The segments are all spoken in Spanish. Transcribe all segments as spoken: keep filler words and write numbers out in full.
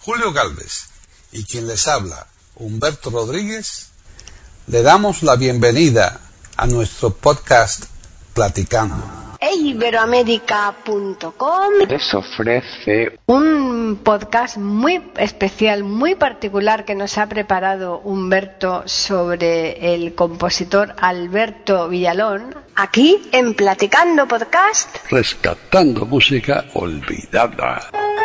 Julio Gálvez y quien les habla, Humberto Rodríguez, le damos la bienvenida a nuestro podcast Platicando. iberoamérica punto com les ofrece un podcast muy especial, muy particular que nos ha preparado Humberto sobre el compositor Alberto Villalón, aquí en Platicando Podcast, rescatando música olvidada.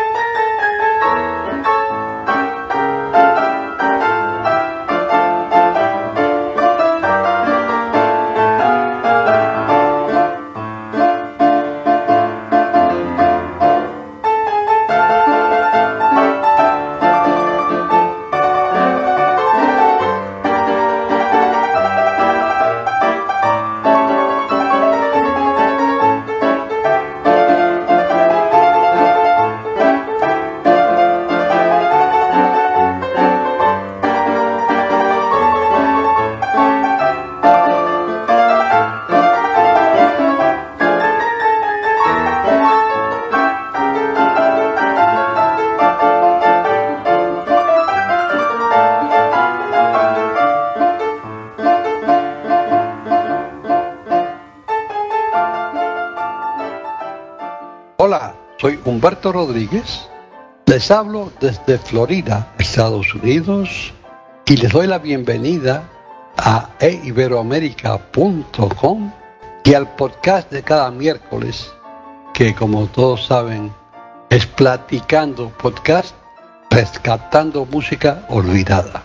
Hola, soy Humberto Rodríguez, les hablo desde Florida, Estados Unidos, y les doy la bienvenida a iberoamérica punto com y al podcast de cada miércoles, que como todos saben, es Platicando Podcast, rescatando música olvidada.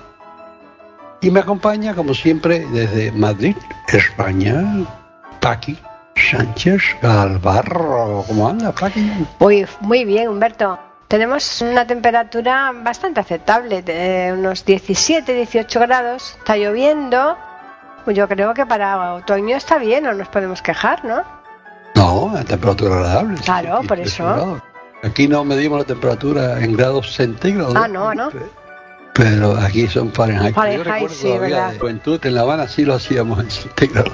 Y me acompaña, como siempre, desde Madrid, España, Paqui Sánchez Galvarro. ¿Cómo anda, Paqui? Muy, muy bien, Humberto. Tenemos una temperatura bastante aceptable, de unos diecisiete, dieciocho grados. Está lloviendo. Yo creo que para otoño está bien, no nos podemos quejar, ¿no? No, la temperatura agradable. Claro, sí, por eso. Aquí no medimos la temperatura en grados centígrados. Ah, no, ¿no? Pero aquí son Fahrenheit. Fahrenheit, Yo recuerdo sí, todavía ¿verdad? de juventud, en La Habana sí lo hacíamos en centígrados.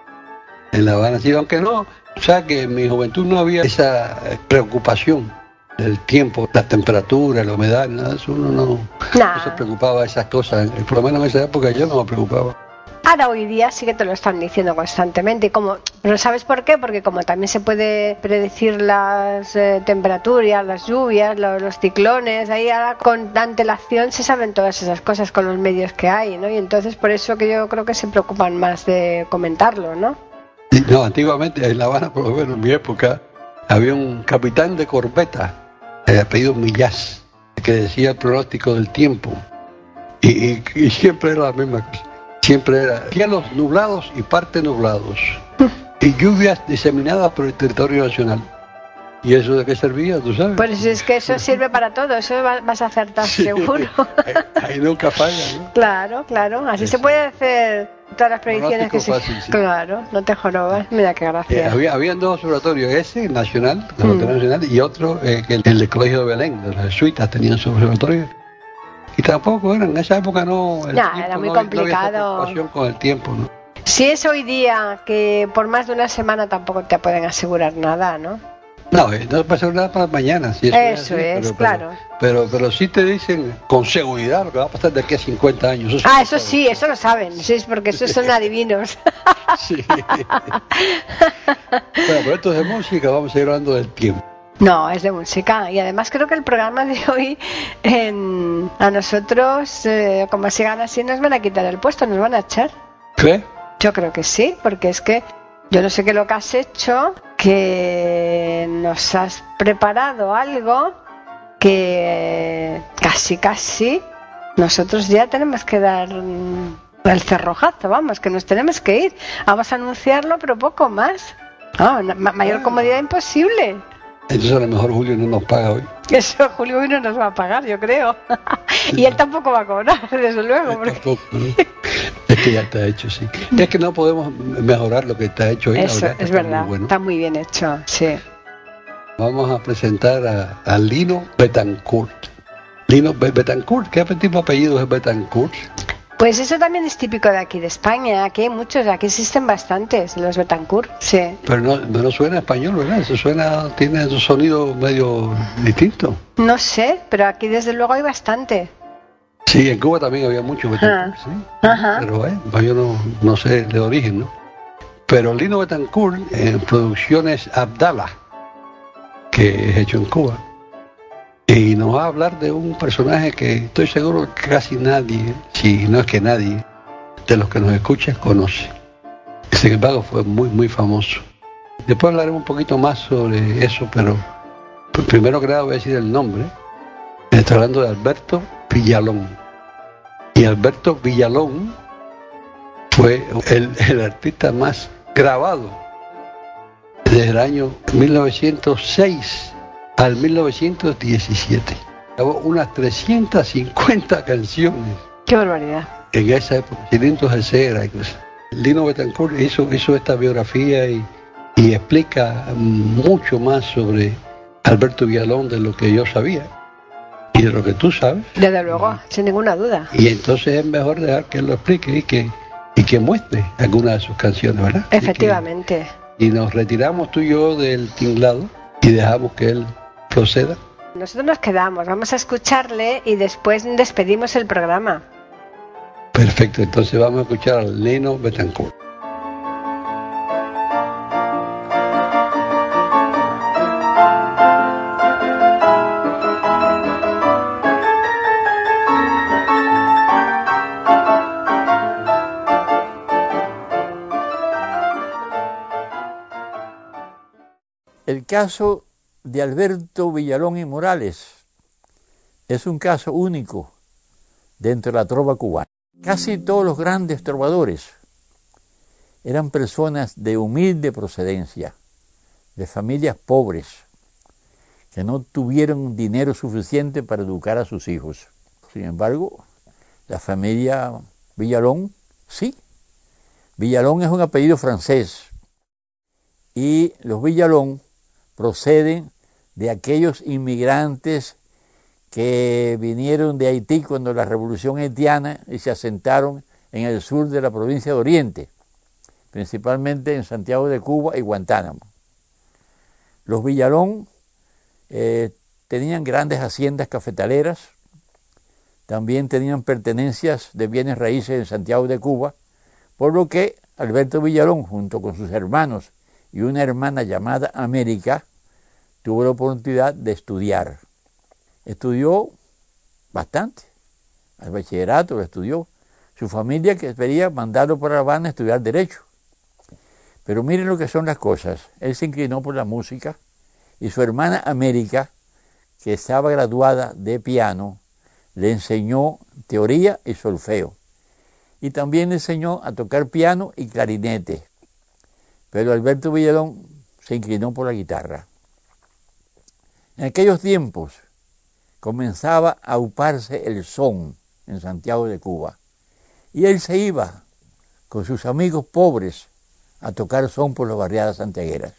En La Habana sí, aunque no, o sea que en mi juventud no había esa preocupación del tiempo, la temperatura, la humedad, nada de eso, uno no, Nah. no se preocupaba de esas cosas. Por lo menos en esa época yo no me preocupaba. Ahora hoy día sí que te lo están diciendo constantemente, y como, pero ¿sabes por qué? Porque como también se puede predecir las eh, temperaturas, las lluvias, lo- los ciclones, ahí ahora con antelación se saben todas esas cosas con los medios que hay, ¿no? Y entonces por eso que yo creo que se preocupan más de comentarlo, ¿no? Y no, antiguamente en La Habana, por lo menos en mi época, había un capitán de corbeta, de apellido Millás, que decía el pronóstico del tiempo. Y, y, y siempre era la misma cosa. Siempre era cielos nublados y parte nublados. Y lluvias diseminadas por el territorio nacional. ¿Y eso de qué servía, tú sabes? Pues es que eso sirve para todo, eso va- vas a acertar Sí. seguro. Ahí, ahí nunca falla, ¿no? Claro, claro, así Sí, se sí. puede hacer todas las predicciones que Pronóstico se... fácil, sí. Claro, no te jorobas, mira qué Eh, gracia. había, habían dos observatorios, ese, el nacional, el Mm. observatorio nacional, y otro, eh, que el, el del Colegio de Belén, de los jesuitas tenían su observatorio. Y tampoco era, en esa época no... el Ya, tiempo era muy no, no había esa complicado. preocupación con el tiempo, ¿no? Si es hoy día que por más de una semana tampoco te pueden asegurar nada, ¿no? No, eh, no pasa nada para mañana. Si eso Eso así, es, pero, claro. Pero, pero, pero sí te dicen con seguridad lo que va a pasar de aquí a cincuenta años. Eso sí Ah, lo eso saben. sí, eso lo saben, sí, es porque esos son adivinos. Sí. Bueno, pero esto es de música, vamos a ir hablando del tiempo. No, es de música. Y además creo que el programa de hoy en- a nosotros, eh, como sigan así, nos van a quitar el puesto, nos van a echar. ¿Qué? Yo creo que sí, porque es que yo no sé qué es lo que has hecho, que nos has preparado algo que casi, casi nosotros ya tenemos que dar mm, el cerrojazo, vamos, que nos tenemos que ir. Vamos a anunciarlo, pero poco más. Ah, na- ma- mayor comodidad imposible. Entonces a lo mejor Julio no nos paga hoy. Eso Julio hoy no nos va a pagar, yo creo. Y él tampoco va a cobrar, desde luego. Porque... Tampoco, ¿no? Es que ya está hecho, sí. Es que no podemos mejorar lo que está hecho hoy. la Eso, verdad que es está verdad, muy bueno. está muy bien hecho, sí. Vamos a presentar a, a Lino Betancourt. Lino Be- Betancourt, ¿qué tipo de apellido es Betancourt? Pues eso también es típico de aquí de España. Aquí hay muchos, aquí existen bastantes, los Betancourt, sí. Pero no, no suena español, ¿verdad? Eso suena, tiene un sonido medio distinto. No sé, pero aquí desde luego hay bastante. Sí, en Cuba también había muchos Betancourt, ah, sí. Ajá. Pero eh, yo no, no sé de origen, ¿no? Pero Lino Betancourt, en producciones Abdala, que es hecho en Cuba, y nos va a hablar de un personaje que estoy seguro que casi nadie, si no es que nadie, de los que nos escuchan conoce. Sin embargo, fue muy, muy famoso. Después hablaremos un poquito más sobre eso, pero primero que nada voy a decir el nombre. Estoy hablando de Alberto Villalón. Y Alberto Villalón fue el, el artista más grabado desde el año mil novecientos seis al mil novecientos diecisiete. Grabó unas trescientas cincuenta canciones. ¡Qué barbaridad! En esa época, cilindros de cera y cosas. Lino Betancourt hizo, hizo esta biografía y, y explica mucho más sobre Alberto Villalón de lo que yo sabía y de lo que tú sabes. Desde luego, sin ninguna duda. Y entonces es mejor dejar que él lo explique y que, y que muestre algunas de sus canciones, ¿verdad? Efectivamente. Y, que, y nos retiramos tú y yo del tinglado y dejamos que él proceda. Nosotros nos quedamos, vamos a escucharle y después despedimos el programa. Perfecto, entonces vamos a escuchar a Lino Betancourt. El caso de Alberto Villalón y Morales es un caso único dentro de la trova cubana. Casi todos los grandes trovadores eran personas de humilde procedencia, de familias pobres, que no tuvieron dinero suficiente para educar a sus hijos. Sin embargo, la familia Villalón, sí. Villalón es un apellido francés y los Villalón proceden de aquellos inmigrantes que vinieron de Haití cuando la revolución haitiana y se asentaron en el sur de la provincia de Oriente, principalmente en Santiago de Cuba y Guantánamo. Los Villalón eh, tenían grandes haciendas cafetaleras, también tenían pertenencias de bienes raíces en Santiago de Cuba, por lo que Alberto Villalón, junto con sus hermanos y una hermana llamada América, tuvo la oportunidad de estudiar. Estudió bastante, al bachillerato lo estudió. Su familia quería mandarlo para La Habana a estudiar Derecho. Pero miren lo que son las cosas. Él se inclinó por la música y su hermana América, que estaba graduada de piano, le enseñó teoría y solfeo. Y también le enseñó a tocar piano y clarinete. Pero Alberto Villalón se inclinó por la guitarra. En aquellos tiempos comenzaba a uparse el son en Santiago de Cuba. Y él se iba con sus amigos pobres a tocar son por las barriadas santiagueras.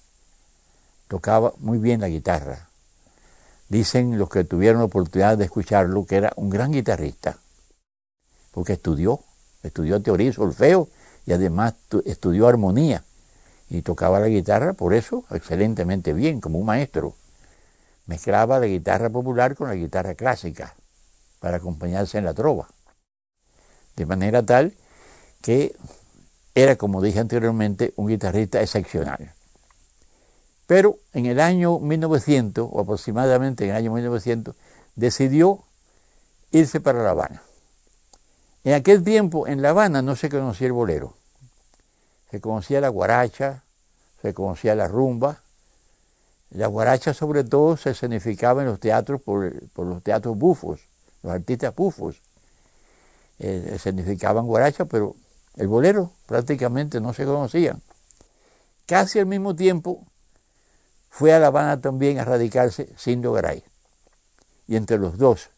Tocaba muy bien la guitarra. Dicen los que tuvieron la oportunidad de escucharlo que era un gran guitarrista, porque estudió, estudió teoría y solfeo y además estudió armonía y tocaba la guitarra, por eso, excelentemente bien, como un maestro. Mezclaba la guitarra popular con la guitarra clásica para acompañarse en la trova. De manera tal que era, como dije anteriormente, un guitarrista excepcional. Pero en el año mil novecientos, o aproximadamente en el año mil novecientos, decidió irse para La Habana. En aquel tiempo, en La Habana no se conocía el bolero. Se conocía la guaracha, se conocía la rumba. La guaracha sobre todo se escenificaba en los teatros por, por los teatros bufos, los artistas bufos. Eh, escenificaban guaracha, pero el bolero prácticamente no se conocía. Casi al mismo tiempo fue a La Habana también a radicarse Sindo Garay. Y entre los dos,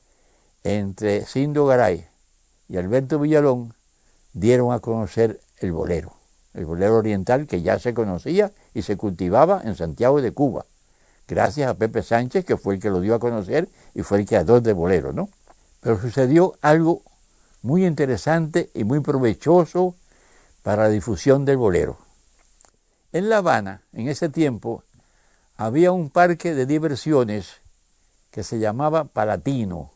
entre Sindo Garay y Alberto Villalón, dieron a conocer el bolero. El bolero oriental que ya se conocía y se cultivaba en Santiago de Cuba, gracias a Pepe Sánchez, que fue el que lo dio a conocer y fue el creador del bolero, ¿no? Pero sucedió algo muy interesante y muy provechoso para la difusión del bolero. En La Habana, en ese tiempo, había un parque de diversiones que se llamaba Palatino.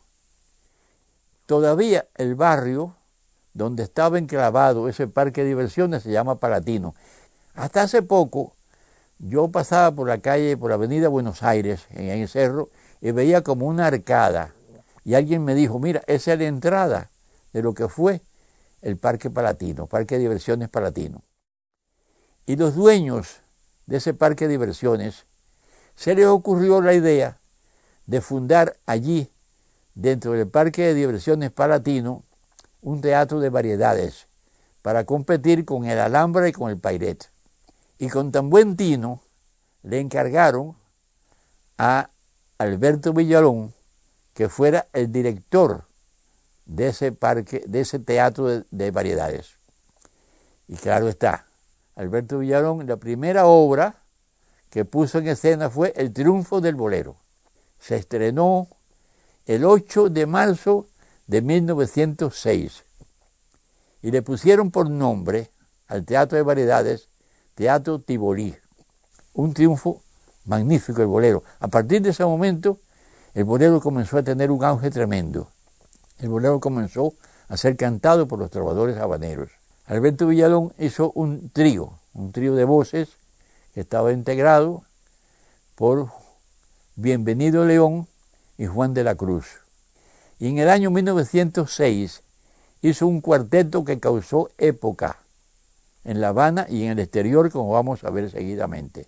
Todavía el barrio donde estaba enclavado ese parque de diversiones se llama Palatino. Hasta hace poco yo pasaba por la calle, por la avenida Buenos Aires, en el cerro, y veía como una arcada. Y alguien me dijo, mira, esa es la entrada de lo que fue el Parque Palatino, Parque de Diversiones Palatino. Y los dueños de ese parque de diversiones se les ocurrió la idea de fundar allí, dentro del Parque de Diversiones Palatino, un teatro de variedades para competir con el Alhambra y con el Pairet. Y con tan buen tino le encargaron a Alberto Villalón que fuera el director de ese parque, de ese teatro de, de variedades. Y claro está, Alberto Villalón, la primera obra que puso en escena fue El Triunfo del Bolero. Se estrenó el ocho de marzo de mil novecientos seis y le pusieron por nombre al teatro de variedades Teatro Tivolí. Un triunfo magnífico el bolero. A partir de ese momento el bolero comenzó a tener un auge tremendo. El bolero comenzó a ser cantado por los trovadores habaneros. Alberto Villalón hizo un trío, un trío de voces que estaba integrado por Bienvenido León y Juan de la Cruz. Y en el año mil novecientos seis hizo un cuarteto que causó época en La Habana y en el exterior, como vamos a ver seguidamente.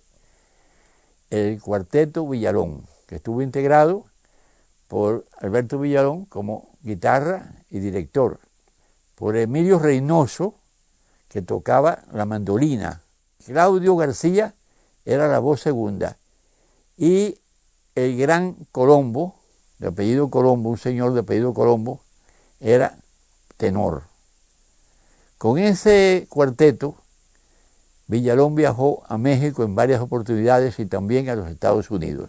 El Cuarteto Villalón, que estuvo integrado por Alberto Villalón como guitarra y director, por Emilio Reynoso, que tocaba la mandolina, Claudio García era la voz segunda, y el gran Colombo, de apellido Colombo, un señor de apellido Colombo, era tenor. Con ese cuarteto, Villalón viajó a México en varias oportunidades y también a los Estados Unidos.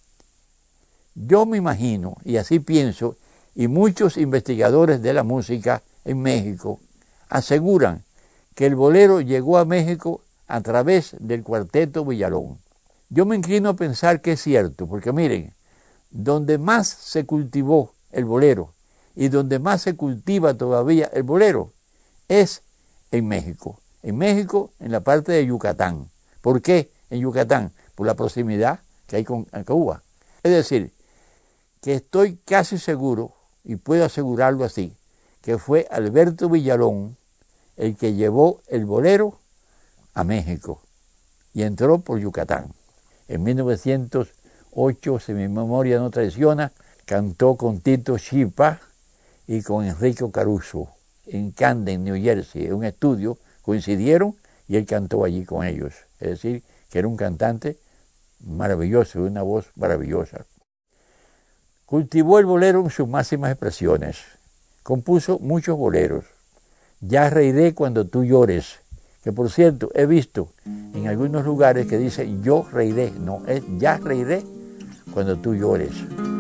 Yo me imagino, y así pienso, y muchos investigadores de la música en México aseguran que el bolero llegó a México a través del Cuarteto Villalón. Yo me inclino a pensar que es cierto, porque miren, donde más se cultivó el bolero y donde más se cultiva todavía el bolero es en México. En México, en la parte de Yucatán. ¿Por qué en Yucatán? Por la proximidad que hay con Cuba. Es decir, que estoy casi seguro, y puedo asegurarlo así, que fue Alberto Villalón el que llevó el bolero a México y entró por Yucatán. En mil novecientos ocho, si mi memoria no traiciona, cantó con Tito Chipa y con Enrique Caruso en Camden, New Jersey, en un estudio, coincidieron y él cantó allí con ellos. Es decir, que era un cantante maravilloso, una voz maravillosa. Cultivó el bolero en sus máximas expresiones. Compuso muchos boleros. Ya reiré cuando tú llores, que por cierto he visto en algunos lugares que dice yo reiré, no, es ya reiré cuando tú llores.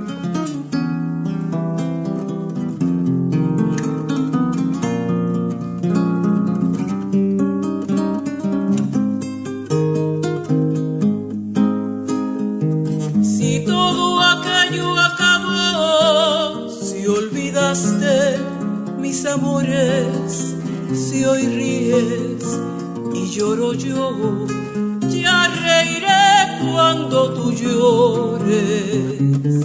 Si todo aquello acabó, si olvidaste mis amores, si hoy ríes y lloro yo, ya reiré cuando tú llores.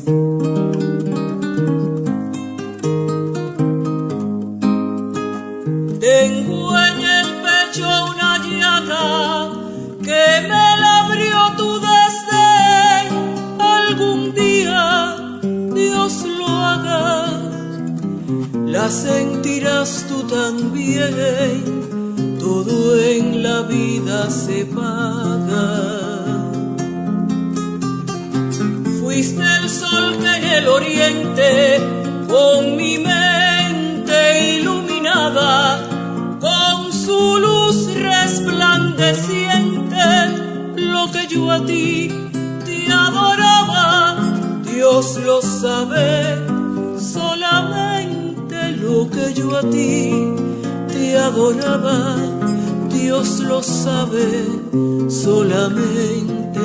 Tengo en el pecho una llaga que me la abrió tu desdén. Algún día Dios lo haga, la sentirás tú también. Todo en la vida se paga. Fuiste el sol que en el oriente, con mi mente iluminada, con su luz resplandeciente, lo que yo a ti te adoraba, Dios lo sabe, solamente lo tiempo que yo a ti te adoraba, Dios lo sabe solamente.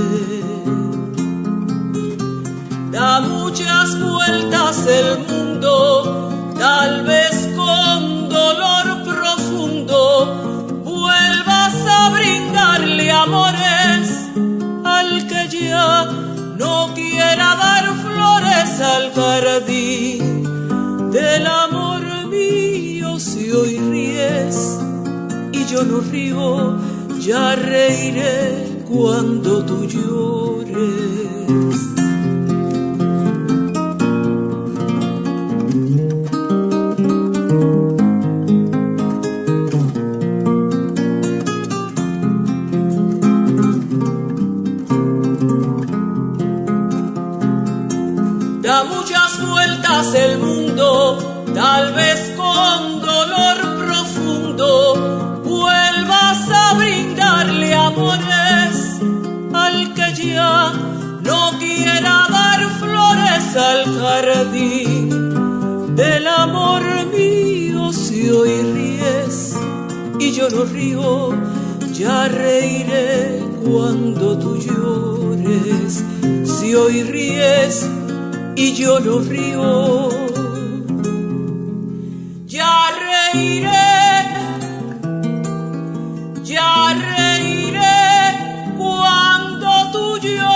Da muchas vueltas el mundo, tal vez con dolor profundo vuelvas a brindarle amores al que ya no quiera dar flores al jardín del amor mío. Si hoy ríes y yo no río, ya reiré cuando tú llores. Da muchas vueltas el mundo, tal vez con dolor profundo vuelvas a brindarle amores al que ya no quiera dar flores al jardín del amor mío. Si hoy ríes y yo no río, ya reiré cuando tú llores. Si hoy ríes y yo no río, ya reiré, ya reiré cuando tú llores.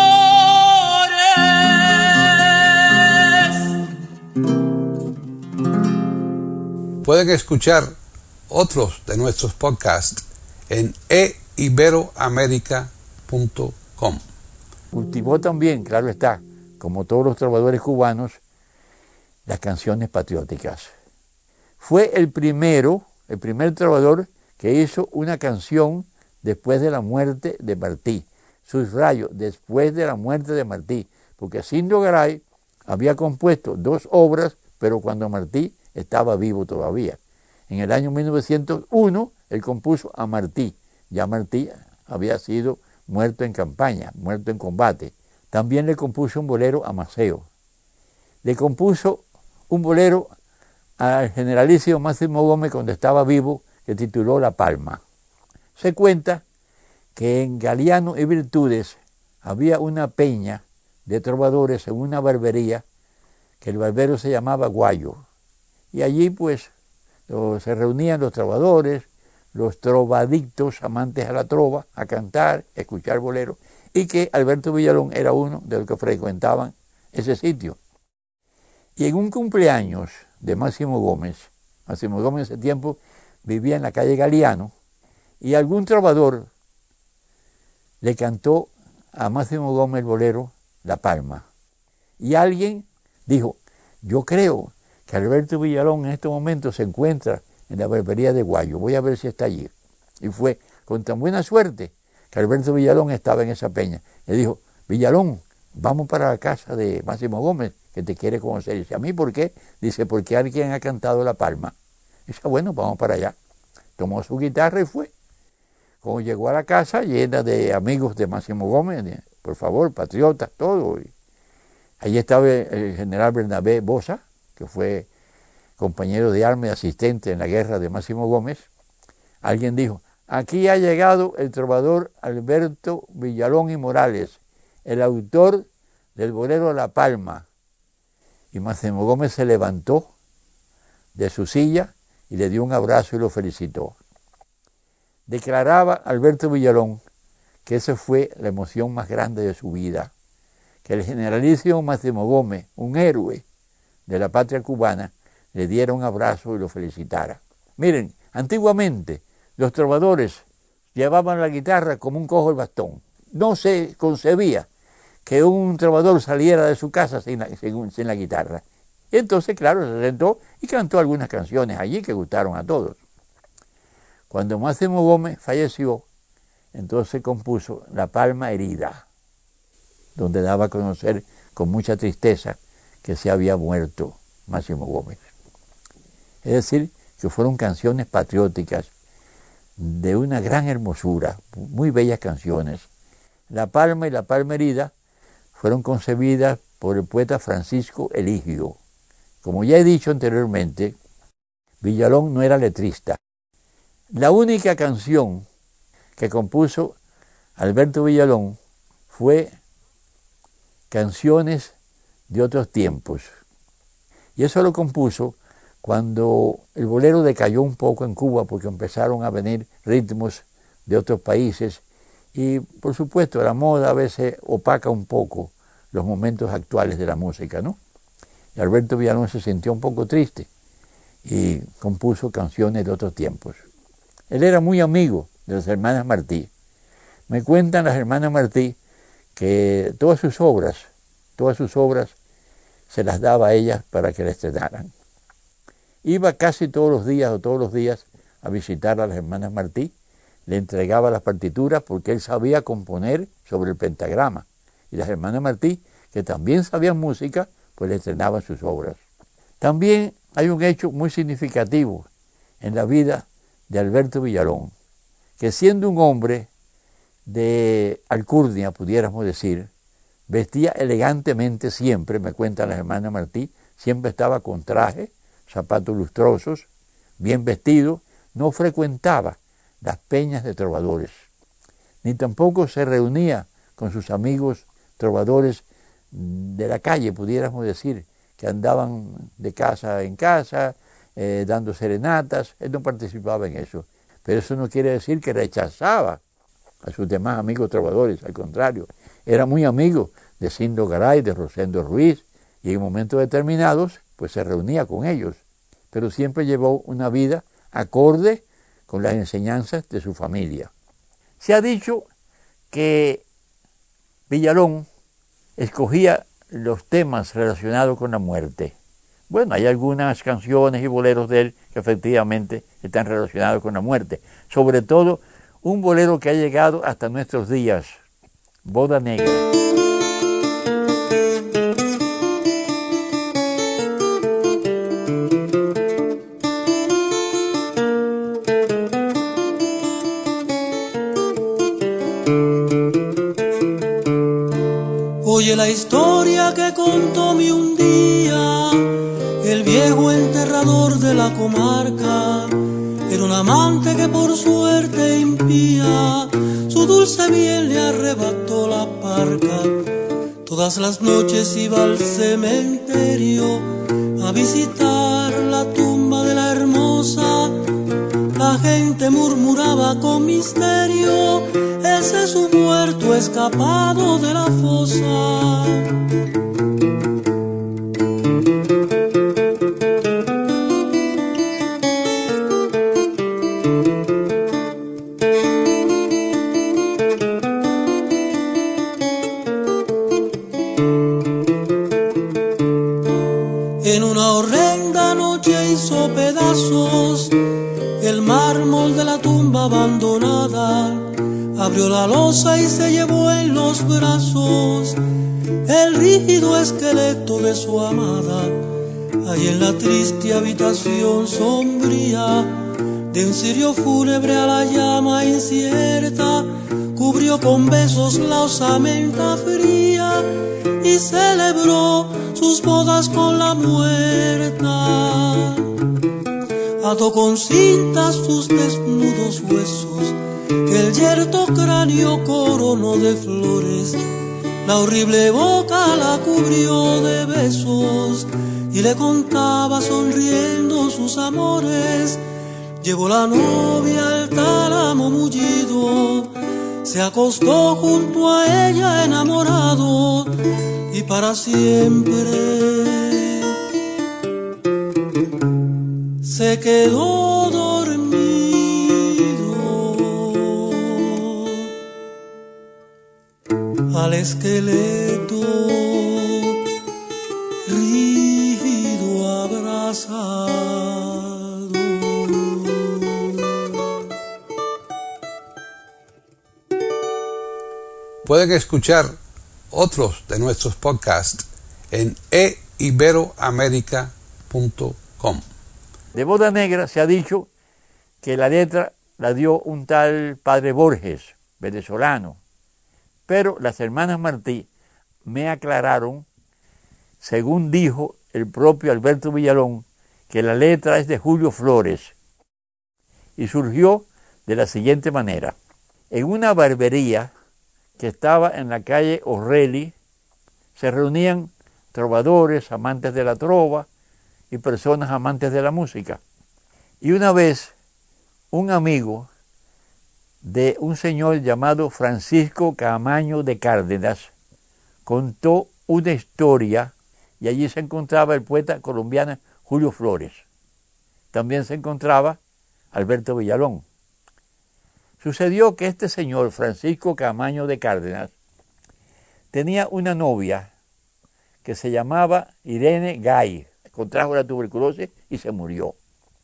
Pueden escuchar otros de nuestros podcasts en e iberoamerica punto com. Cultivó también, claro está, como todos los trovadores cubanos, las canciones patrióticas. Fue el primero, el primer trovador que hizo una canción después de la muerte de Martí. Subrayo, después de la muerte de Martí, porque Sindo Garay había compuesto dos obras, pero cuando Martí estaba vivo todavía. En el año mil novecientos uno, él compuso a Martí. Ya Martí había sido muerto en campaña, muerto en combate. También le compuso un bolero a Maceo. Le compuso un bolero al generalísimo Máximo Gómez cuando estaba vivo, que tituló La Palma. Se cuenta que en Galiano y Virtudes había una peña de trovadores en una barbería, que el barbero se llamaba Guayo. Y allí pues se reunían los trovadores, los trovadictos, amantes a la trova, a cantar, a escuchar boleros, y que Alberto Villalón era uno de los que frecuentaban ese sitio. Y en un cumpleaños de Máximo Gómez, Máximo Gómez en ese tiempo vivía en la calle Galiano, y algún trovador le cantó a Máximo Gómez el bolero La Palma. Y alguien dijo, yo creo que Alberto Villalón en este momento se encuentra en la barbería de Guayo, voy a ver si está allí. Y fue con tan buena suerte que Alberto Villalón estaba en esa peña. Le dijo, Villalón, vamos para la casa de Máximo Gómez, que te quiere conocer. Y dice, ¿a mí por qué? Dice, porque alguien ha cantado La Palma. Y dice, bueno, vamos para allá. Tomó su guitarra y fue. Cuando llegó a la casa, llena de amigos de Máximo Gómez, de, por favor, patriotas, todo. Y allí estaba el general Bernabé Bosa, que fue compañero de armas y asistente en la guerra de Máximo Gómez. Alguien dijo, aquí ha llegado el trovador Alberto Villalón y Morales, el autor del bolero La Palma. Y Máximo Gómez se levantó de su silla y le dio un abrazo y lo felicitó. Declaraba Alberto Villalón que esa fue la emoción más grande de su vida, que el generalísimo Máximo Gómez, un héroe de la patria cubana, le diera un abrazo y lo felicitara. Miren, antiguamente los trovadores llevaban la guitarra como un cojo el bastón. No se concebía que un trovador saliera de su casa sin la, sin, sin la guitarra. Y entonces, claro, se sentó y cantó algunas canciones allí que gustaron a todos. Cuando Máximo Gómez falleció, entonces compuso La Palma herida, donde daba a conocer con mucha tristeza que se había muerto Máximo Gómez. Es decir, que fueron canciones patrióticas de una gran hermosura, muy bellas canciones. La Palma y La Palma herida fueron concebidas por el poeta Francisco Eligio. Como ya he dicho anteriormente, Villalón no era letrista. La única canción que compuso Alberto Villalón fue Canciones de otros tiempos. Y eso lo compuso cuando el bolero decayó un poco en Cuba, porque empezaron a venir ritmos de otros países y, por supuesto, la moda a veces opaca un poco los momentos actuales de la música, ¿no? Y Alberto Villalón se sintió un poco triste y compuso Canciones de otros tiempos. Él era muy amigo de las hermanas Martí. Me cuentan las hermanas Martí que todas sus obras, todas sus obras se las daba a ellas para que la estrenaran. Iba casi todos los días o todos los días a visitar a las hermanas Martí, le entregaba las partituras porque él sabía componer sobre el pentagrama. Y las hermanas Martí, que también sabían música, pues le estrenaban sus obras. También hay un hecho muy significativo en la vida de Alberto Villalón, que siendo un hombre de alcurnia, pudiéramos decir, vestía elegantemente siempre, me cuentan las hermanas Martí, siempre estaba con traje, zapatos lustrosos, bien vestido, no frecuentaba las peñas de trovadores, ni tampoco se reunía con sus amigos trovadores de la calle, pudiéramos decir, que andaban de casa en casa, eh, dando serenatas. Él no participaba en eso, pero eso no quiere decir que rechazaba a sus demás amigos trovadores, al contrario, era muy amigo de Cindo Garay, de Rosendo Ruiz, y en momentos determinados pues se reunía con ellos, pero siempre llevó una vida acorde con las enseñanzas de su familia. Se ha dicho que Villalón escogía los temas relacionados con la muerte. Bueno, hay algunas canciones y boleros de él que efectivamente están relacionados con la muerte, sobre todo un bolero que ha llegado hasta nuestros días, Boda Negra. Oye la historia que contó mi un día el viejo enterrador de la comarca. Era un amante que por suerte impía su dulce bien le arrebató la parca. Todas las noches iba al cementerio a visitar la tumba de la hermosa. La gente murmuraba con misterio, ese es su muerto escapado de la fosa. En una horrenda noche hizo pedazos el mármol de la tumba abandonada, abrió la losa y se llevó en los brazos el rígido esqueleto de su amada. Ahí en la triste habitación sombría de un cirio fúnebre a la llama incierta, cubrió con besos la osamenta fría y celebró sus bodas con la muerta. Ató con cintas sus desnudos huesos, que el yerto cráneo coronó de flores. La horrible boca la cubrió de besos y le contaba sonriendo sus amores. Llevó la novia al tálamo mullido, se acostó junto a ella enamorado y para siempre se quedó dormido al esqueleto rígido abrazado. Pueden escuchar otros de nuestros podcasts en e iberoamerica punto com. De Boda Negra se ha dicho que la letra la dio un tal padre Borges, venezolano, pero las hermanas Martí me aclararon, según dijo el propio Alberto Villalón, que la letra es de Julio Flores y surgió de la siguiente manera. En una barbería que estaba en la calle O'Reilly se reunían trovadores, amantes de la trova y personas amantes de la música. Y una vez un amigo de un señor llamado Francisco Camaño de Cárdenas contó una historia y allí se encontraba el poeta colombiano Julio Flores. También se encontraba Alberto Villalón. Sucedió que este señor Francisco Camaño de Cárdenas tenía una novia que se llamaba Irene Gay, contrajo la tuberculosis y se murió.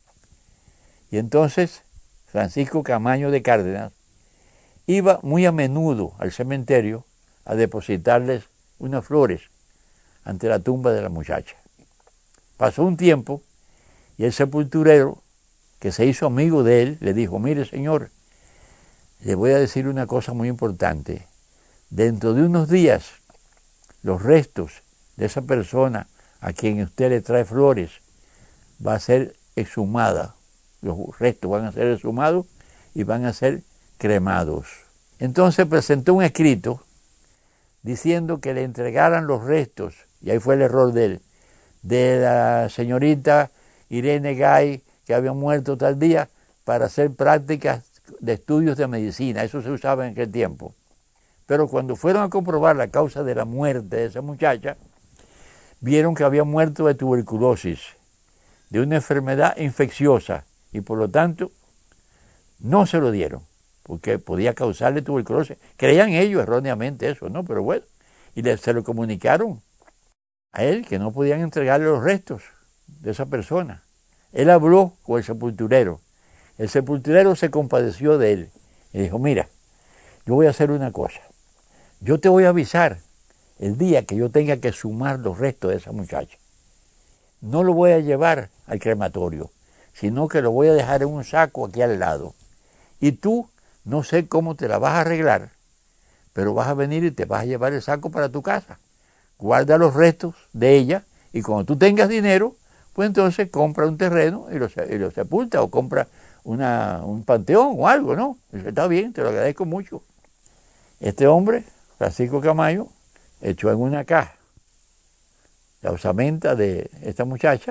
Y entonces Francisco Camaño de Cárdenas iba muy a menudo al cementerio a depositarles unas flores ante la tumba de la muchacha. Pasó un tiempo y el sepulturero, que se hizo amigo de él, le dijo: mire señor, le voy a decir una cosa muy importante. Dentro de unos días los restos de esa persona a quien usted le trae flores va a ser exhumada. Los restos van a ser exhumados y van a ser cremados. Entonces presentó un escrito diciendo que le entregaran los restos, y ahí fue el error de él, de la señorita Irene Gay, que había muerto tal día, para hacer prácticas de estudios de medicina. Eso se usaba en aquel tiempo. Pero cuando fueron a comprobar la causa de la muerte de esa muchacha, vieron que había muerto de tuberculosis, de una enfermedad infecciosa, y por lo tanto no se lo dieron, porque podía causarle tuberculosis. Creían ellos erróneamente eso, ¿no? Pero bueno, y le, se lo comunicaron a él, que no podían entregarle los restos de esa persona. Él habló con el sepulturero. El sepulturero se compadeció de él y dijo: mira, yo voy a hacer una cosa. Yo te voy a avisar el día que yo tenga que sumar los restos de esa muchacha. No lo voy a llevar al crematorio, sino que lo voy a dejar en un saco aquí al lado. Y tú, no sé cómo te la vas a arreglar, pero vas a venir y te vas a llevar el saco para tu casa. Guarda los restos de ella y cuando tú tengas dinero, pues entonces compra un terreno y lo, y lo sepulta, o compra una, un panteón o algo, ¿no? Dice: está bien, te lo agradezco mucho. Este hombre, Francisco Camaño, echó en una caja la osamenta de esta muchacha,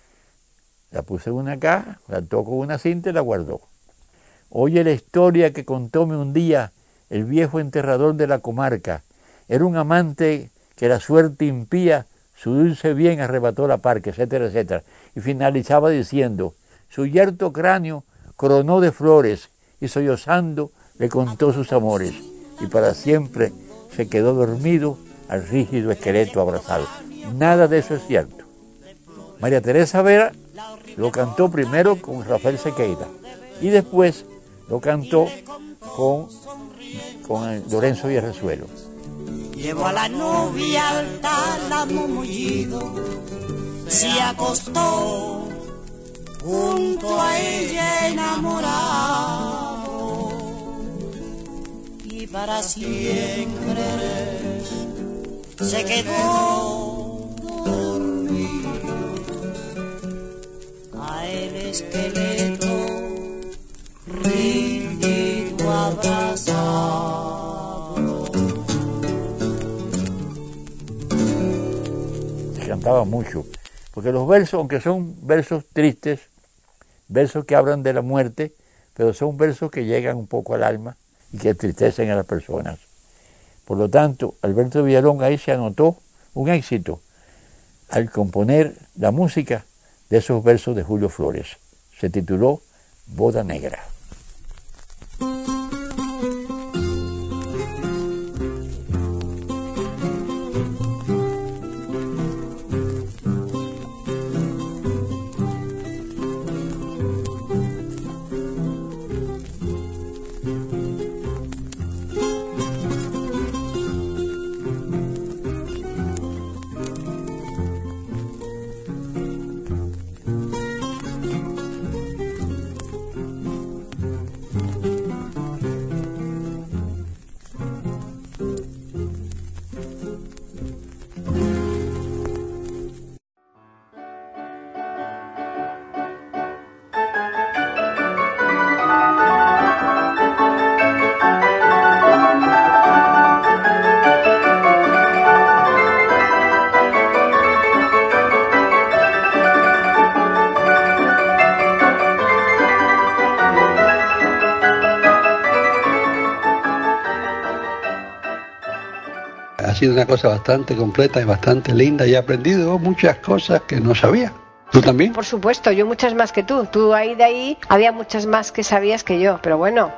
la puso en una caja, la ató con una cinta y la guardó. Oye la historia que contóme un día el viejo enterrador de la comarca. Era un amante que la suerte impía, su dulce bien arrebató la parca, etcétera, etcétera. Y finalizaba diciendo: su yerto cráneo coronó de flores y sollozando le contó sus amores, y para siempre se quedó dormido al rígido esqueleto abrazado. Nada de eso es cierto. María Teresa Vera lo cantó primero con Rafael Sequeira y después lo cantó con, con Lorenzo Villarresuelo. Llevó a la novia al tálamo mullido, se acostó junto a ella enamorado, y para siempre se quedó dormido a el esqueleto rígido abrazado. Cantaba mucho, porque los versos, aunque son versos tristes, versos que hablan de la muerte, pero son versos que llegan un poco al alma y que entristecen a las personas. Por lo tanto, Alberto Villalón ahí se anotó un éxito al componer la música de esos versos de Julio Flores. Se tituló Boda Negra. sido una cosa bastante completa y bastante linda, y he aprendido muchas cosas que no sabía. ¿Tú también? Por supuesto, yo muchas más que tú. Tú ahí de ahí había muchas más que sabías que yo, pero bueno,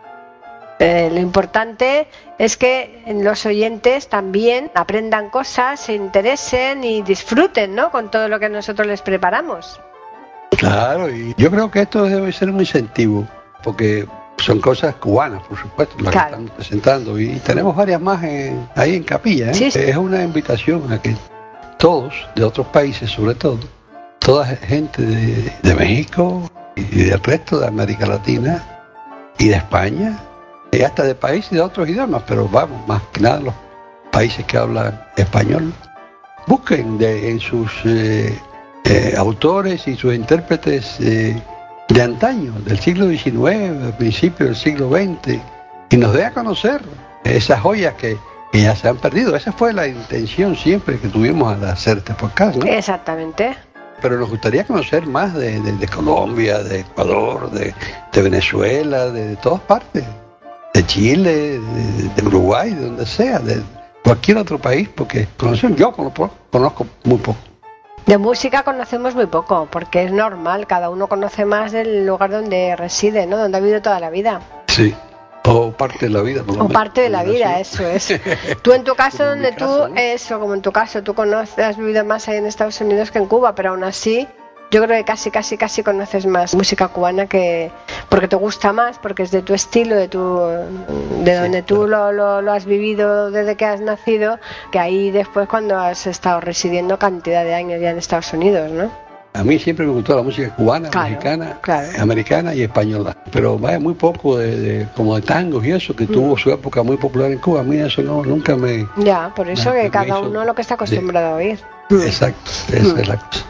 eh, lo importante es que los oyentes también aprendan cosas, se interesen y disfruten, ¿no?, con todo lo que nosotros les preparamos. Claro, y yo creo que esto debe ser un incentivo, porque son cosas cubanas, por supuesto, las claro. que estamos presentando, y tenemos varias más en, ahí en capilla, ¿eh? Sí, sí. Es una invitación a que todos, de otros países sobre todo, toda gente de, de México y del resto de América Latina y de España, y hasta de países de otros idiomas, pero vamos, más que nada los países que hablan español, busquen de, en sus eh, eh, autores y sus intérpretes eh, de antaño, del siglo diecinueve, principios del siglo veinte, y nos dé a conocer esas joyas que, que ya se han perdido. Esa fue la intención siempre que tuvimos al hacer este podcast, ¿no? Exactamente. Pero nos gustaría conocer más de, de, de Colombia, de Ecuador, de, de Venezuela, de, de todas partes, de Chile, de, de Uruguay, de donde sea, de cualquier otro país, porque conocen, yo conozco, conozco muy poco. De música conocemos muy poco, porque es normal, cada uno conoce más del lugar donde reside, ¿no?, donde ha vivido toda la vida. Sí, o parte de la vida. Por lo o menos. parte de la vida, eso es. Tú en tu caso, Como en donde mi tú, caso, ¿no? eso, como en tu caso, tú conoces, has vivido más ahí en Estados Unidos que en Cuba, pero aún así, yo creo que casi, casi, casi conoces más música cubana, que porque te gusta más, porque es de tu estilo, de tu, de donde Sí, tú claro. lo, lo, lo has vivido desde que has nacido, que ahí después cuando has estado residiendo cantidad de años ya en Estados Unidos, ¿no? A mí siempre me gustó la música cubana, Claro, mexicana, claro. americana y española. Pero vaya muy poco de, de como de tangos y eso, que mm. tuvo su época muy popular en Cuba. A mí eso no, nunca me... Ya, por eso me, que me cada hizo, uno lo que está acostumbrado de, a oír. Exacto, esa mm. es la cosa.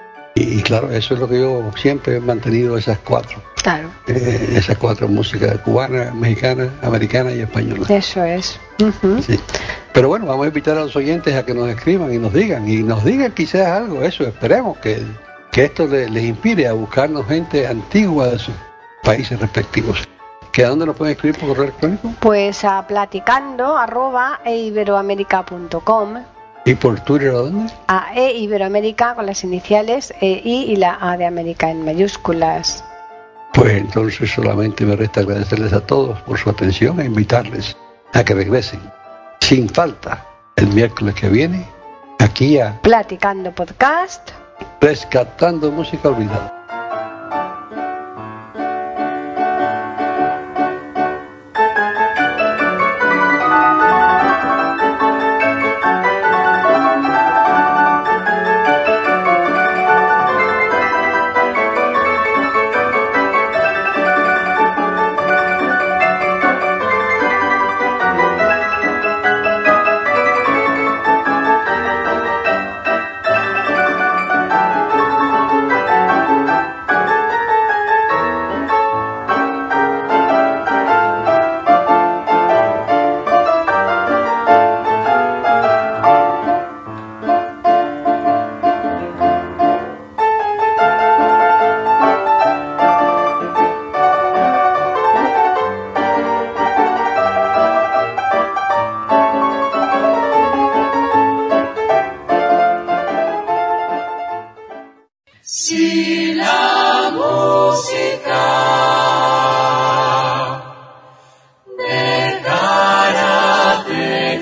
Y, y claro, eso es lo que yo siempre he mantenido, esas cuatro. Claro. Eh, esas cuatro músicas, cubana, mexicana, americana y española. Eso es. Uh-huh. Sí. Pero bueno, vamos a invitar a los oyentes a que nos escriban y nos digan, y nos digan quizás algo, eso, esperemos que... que esto les, les inspire a buscarnos gente antigua de sus países respectivos. ¿Que a dónde nos pueden escribir por correo electrónico? Pues a platicando arroba eiberoamerica punto com. ¿Y por Twitter a dónde? A eiberoamerica con las iniciales E I y la A de América en mayúsculas. Pues entonces solamente me resta agradecerles a todos por su atención e invitarles a que regresen sin falta el miércoles que viene aquí a Platicando Podcast, Rescatando Música Olvidada. Si la música dejara de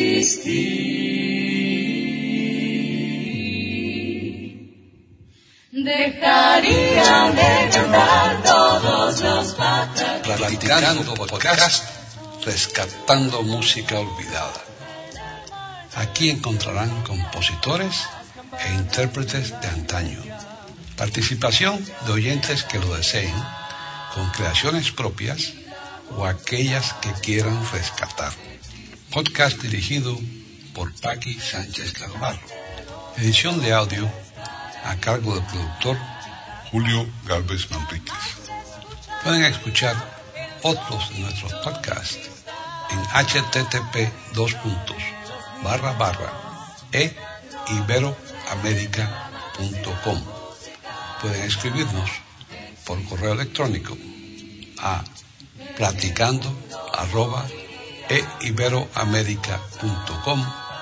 existir, dejarían de cantar todos los pájaros. Platicando Podcast, rescatando música olvidada. Aquí encontrarán compositores e intérpretes de antaño. Participación de oyentes que lo deseen, con creaciones propias o aquellas que quieran rescatar. Podcast dirigido por Paqui Sánchez Calvarro. Edición de audio a cargo del productor Julio Galvez Manríquez. Pueden escuchar otros de nuestros podcasts en http dos puntos barra barra e iberoamerica punto com. Pueden escribirnos por correo electrónico a platicando arroba e iberoamerica punto com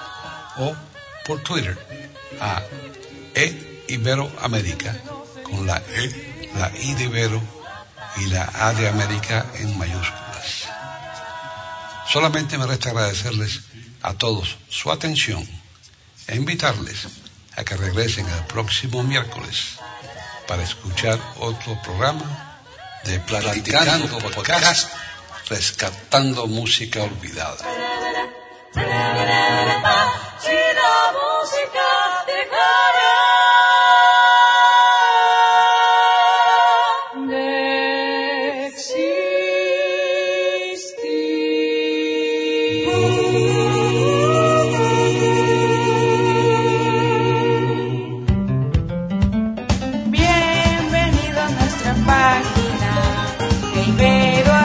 o por Twitter a E Iberoamérica, con la E, la I de Ibero y la A de América en mayúsculas. Solamente me resta agradecerles a todos su atención e invitarles a que regresen el próximo miércoles para escuchar otro programa de Platicando Podcast, rescatando música olvidada. Si la música dejara de existir. Bienvenido a nuestra página de Ibero